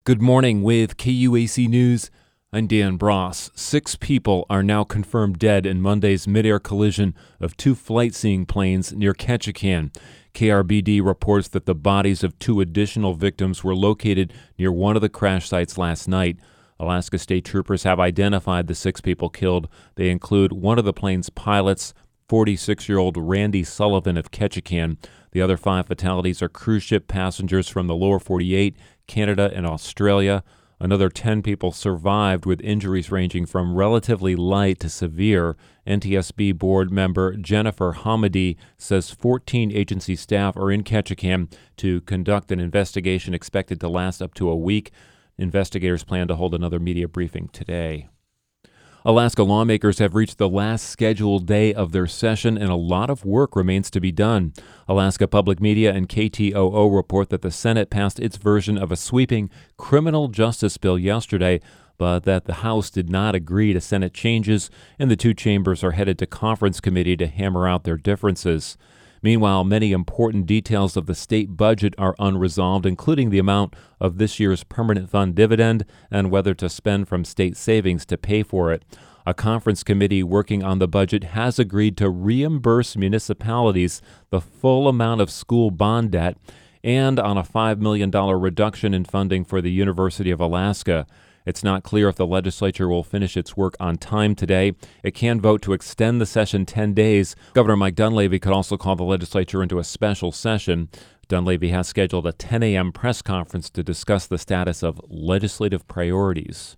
Good morning with KUAC News. I'm Dan Bross. 6 people are now confirmed dead in Monday's mid-air collision of 2 flight-seeing planes near Ketchikan. KRBD reports that the bodies of 2 additional victims were located near one of the crash sites last night. Alaska State Troopers have identified the 6 people killed. They include one of the plane's pilots, 46-year-old Randy Sullivan of Ketchikan. The other 5 fatalities are cruise ship passengers from the lower 48, Canada, and Australia. Another 10 people survived with injuries ranging from relatively light to severe. NTSB board member Jennifer Hamady says 14 agency staff are in Ketchikan to conduct an investigation expected to last up to a week. Investigators plan to hold another media briefing today. Alaska lawmakers have reached the last scheduled day of their session, and a lot of work remains to be done. Alaska Public Media and KTOO report that the Senate passed its version of a sweeping criminal justice bill yesterday, but that the House did not agree to Senate changes, and the 2 chambers are headed to conference committee to hammer out their differences. Meanwhile, many important details of the state budget are unresolved, including the amount of this year's permanent fund dividend and whether to spend from state savings to pay for it. A conference committee working on the budget has agreed to reimburse municipalities the full amount of school bond debt and on a $5 million reduction in funding for the University of Alaska. It's not clear if the legislature will finish its work on time today. It can vote to extend the session 10 days. Governor Mike Dunleavy could also call the legislature into a special session. Dunleavy has scheduled a 10 a.m. press conference to discuss the status of legislative priorities.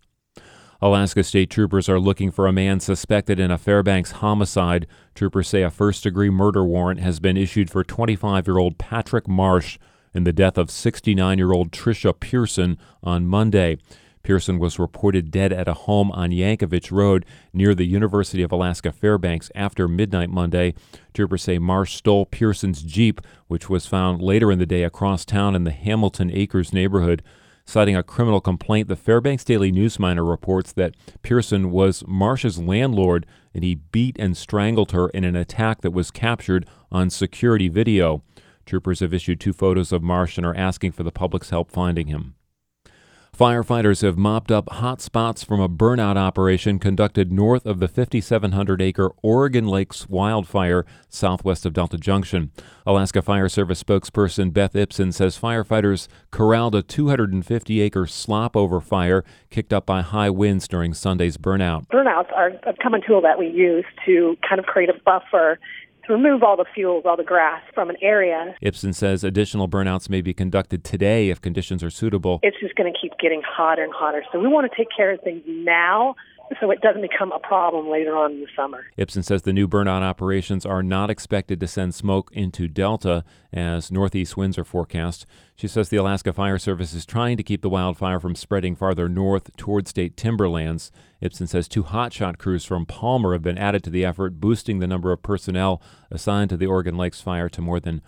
Alaska State Troopers are looking for a man suspected in a Fairbanks homicide. Troopers say a first-degree murder warrant has been issued for 25-year-old Patrick Marsh in the death of 69-year-old Tricia Pearson on Monday. Pearson was reported dead at a home on Yankovich Road near the University of Alaska Fairbanks after midnight Monday. Troopers say Marsh stole Pearson's Jeep, which was found later in the day across town in the Hamilton Acres neighborhood. Citing a criminal complaint, the Fairbanks Daily News-Miner reports that Pearson was Marsh's landlord and he beat and strangled her in an attack that was captured on security video. Troopers have issued 2 photos of Marsh and are asking for the public's help finding him. Firefighters have mopped up hot spots from a burnout operation conducted north of the 5,700-acre Oregon Lakes wildfire southwest of Delta Junction. Alaska Fire Service spokesperson Beth Ipsen says firefighters corralled a 250-acre slop-over fire kicked up by high winds during Sunday's burnout. Burnouts are a common tool that we use to kind of create a buffer to remove all the fuels, all the grass from an area. Ipsen says additional burnouts may be conducted today if conditions are suitable. It's just going to keep getting hotter and hotter. So we want to take care of things now so it doesn't become a problem later on in the summer. Ipsen says the new burnout operations are not expected to send smoke into Delta as northeast winds are forecast. She says the Alaska Fire Service is trying to keep the wildfire from spreading farther north toward state timberlands. Ipsen says 2 hotshot crews from Palmer have been added to the effort, boosting the number of personnel assigned to the Oregon Lakes fire to more than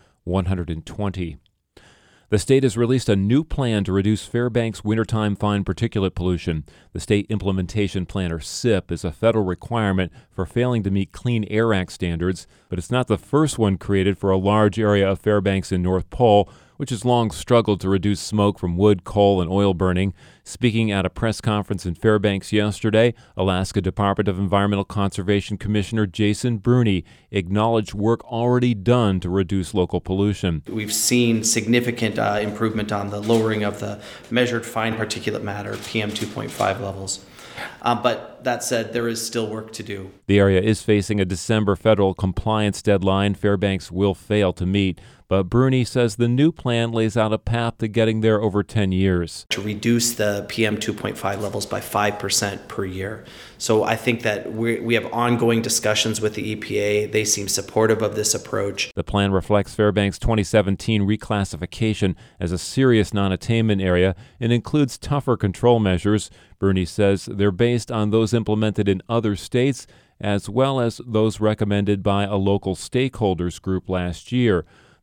120. The state has released a new plan to reduce Fairbanks wintertime fine particulate pollution. The State Implementation Plan, or SIP, is a federal requirement for failing to meet Clean Air Act standards, but it's not the first one created for a large area of Fairbanks and North Pole, which has long struggled to reduce smoke from wood, coal, and oil burning. Speaking at a press conference in Fairbanks yesterday, Alaska Department of Environmental Conservation Commissioner Jason Bruni acknowledged work already done to reduce local pollution. We've seen significant improvement on the lowering of the measured fine particulate matter, PM 2.5 levels. But that said, there is still work to do. The area is facing a December federal compliance deadline Fairbanks will fail to meet, but Bruni says the new plan lays out a path to getting there over 10 years. To reduce the PM 2.5 levels by 5% per year. So I think that we have ongoing discussions with the EPA. They seem supportive of this approach. The plan reflects Fairbanks' 2017 reclassification as a serious non-attainment area and includes tougher control measures. Bruni says they're based on those implemented in other states as well as those recommended by a local stakeholders group last year.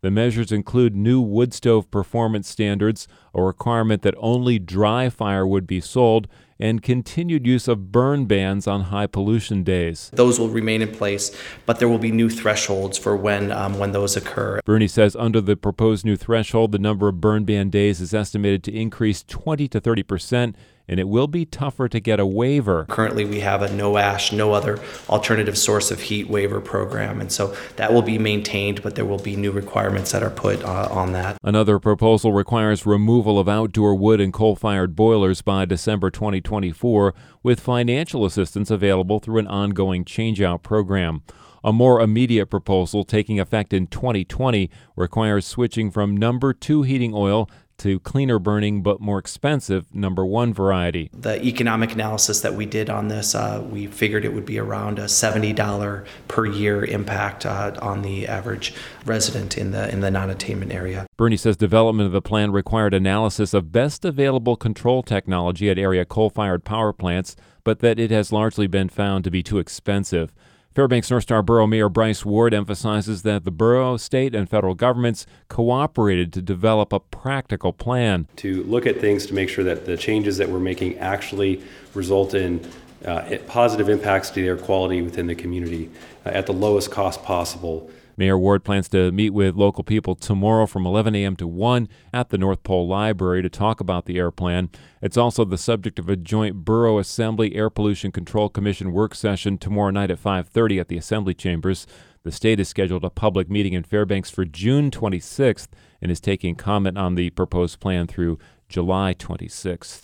The measures include new wood stove performance standards, a requirement that only dry firewood be sold, and continued use of burn bans on high pollution days. Those will remain in place, but there will be new thresholds for when those occur. Bernie says under the proposed new threshold, the number of burn ban days is estimated to increase 20 to 30%, and it will be tougher to get a waiver. Currently, we have a no ash, no other alternative source of heat waiver program, and so that will be maintained, but there will be new requirements that are put on that. Another proposal requires removal of outdoor wood and coal-fired boilers by December 2024, with financial assistance available through an ongoing change-out program. A more immediate proposal taking effect in 2020 requires switching from number 2 heating oil to cleaner burning but more expensive number 1 variety. The economic analysis that we did on this, we figured it would be around a $70 per year impact on the average resident in the non-attainment area. Bernie says development of the plan required analysis of best available control technology at area coal-fired power plants, but that it has largely been found to be too expensive. Fairbanks North Star Borough Mayor Bryce Ward emphasizes that the borough, state, and federal governments cooperated to develop a practical plan. To look at things to make sure that the changes that we're making actually result in positive impacts to the air quality within the community at the lowest cost possible. Mayor Ward plans to meet with local people tomorrow from 11 a.m. to 1 at the North Pole Library to talk about the air plan. It's also the subject of a joint Borough Assembly Air Pollution Control Commission work session tomorrow night at 5:30 at the Assembly Chambers. The state has scheduled a public meeting in Fairbanks for June 26th and is taking comment on the proposed plan through July 26th.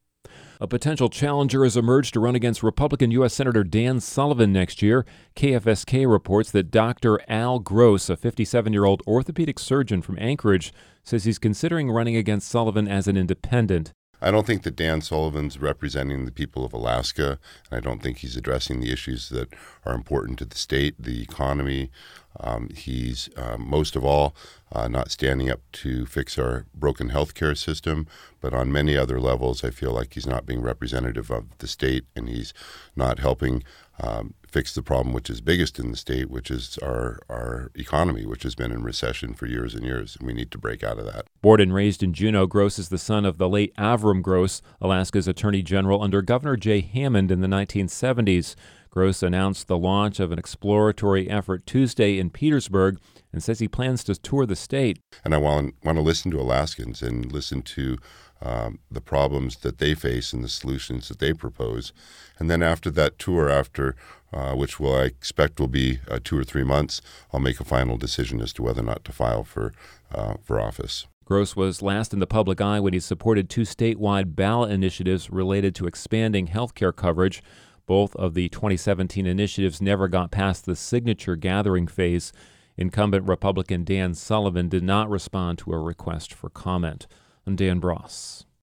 A potential challenger has emerged to run against Republican U.S. Senator Dan Sullivan next year. KFSK reports that Dr. Al Gross, a 57-year-old orthopedic surgeon from Anchorage, says he's considering running against Sullivan as an independent. I don't think that Dan Sullivan's representing the people of Alaska, and I don't think he's addressing the issues that are important to the state, the economy. He's most of all not standing up to fix our broken healthcare system, but on many other levels, I feel like he's not being representative of the state, and he's not helping fix the problem which is biggest in the state, which is our economy, which has been in recession for years and years, and we need to break out of that. Born and raised in Juneau, Gross is the son of the late Avram Gross, Alaska's Attorney General under Governor Jay Hammond in the 1970s. Gross announced the launch of an exploratory effort Tuesday in Petersburg and says he plans to tour the state. And I want to listen to Alaskans and listen to the problems that they face and the solutions that they propose. And then after that tour, which I expect will be 2 or 3 months, I'll make a final decision as to whether or not to file for office. Gross was last in the public eye when he supported 2 statewide ballot initiatives related to expanding health care coverage. Both of the 2017 initiatives never got past the signature gathering phase. Incumbent Republican Dan Sullivan did not respond to a request for comment. I'm Dan Bross.